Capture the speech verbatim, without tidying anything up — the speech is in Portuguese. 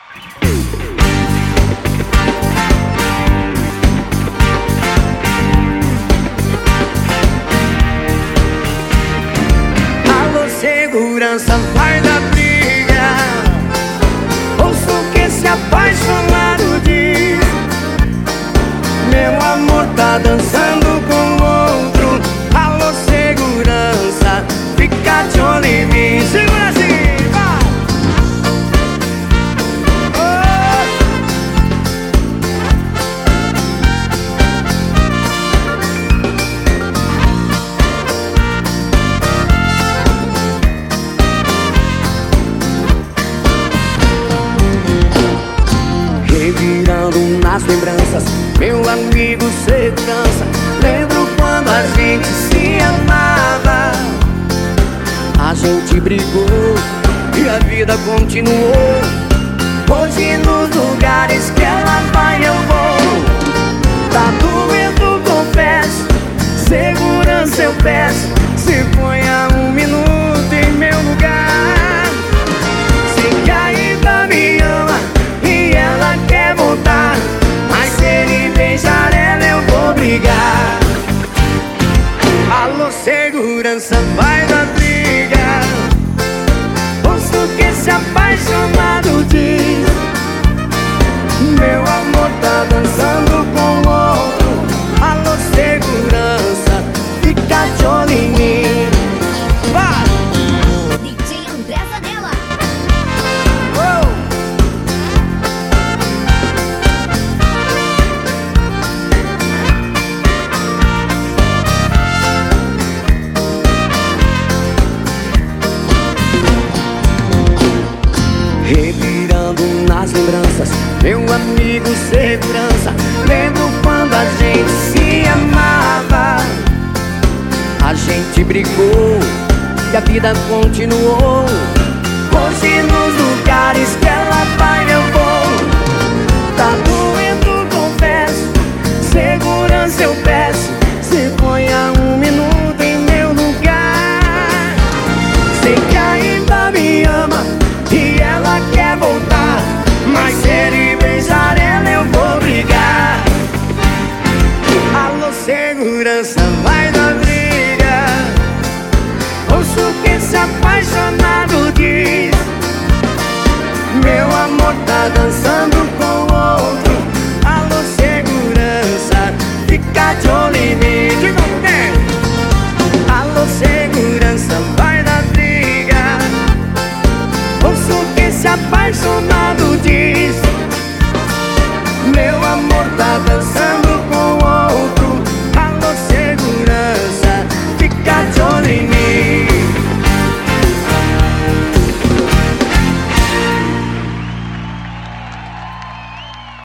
Alô, segurança, vai dar briga. Ouço o que esse apaixonado diz. Meu amor tá dançando com outro. Alô, segurança, fica de olho em mim. Segura assim, vai! Revirando nas lembranças, meu amigo segurança. Lembro quando a gente se amava. A gente brigou e a vida continuou. Hoje nos lugares que ela vai eu vou. Tá doendo, confesso. Segurança eu peço. Se ponha um minuto em meu lugar. Sei que ainda me ama e ela quer voltar, mas se ele beijar ela eu vou brigar. Alô, segurança, vai dar briga. Ouço o que esse apaixonado diz. Meu amor tá dançando com outro. Alô, segurança, fica de olho em mim. Vai! D J André Zanella. Oh! Revirando nas lembranças, meu amigo segurança. Lembro quando a gente se amava. A gente brigou e a vida continuou. Hoje nos lugares que ela vai eu vou. Tá doendo, confesso. Segurança eu peço. Se ponha um minuto em meu lugar. Sei que ainda me ama e ela quer voltar, mas se ele beijar ela eu vou brigar. Alô, segurança, vai dar briga. Ouço o que esse apaixonado diz. Meu amor tá dançando com outro. Alô, segurança, fica de olho em mim. Diga o quê? Alô, segurança, vai dar briga. Ouço o que esse apaixonado diz. Meu amor tá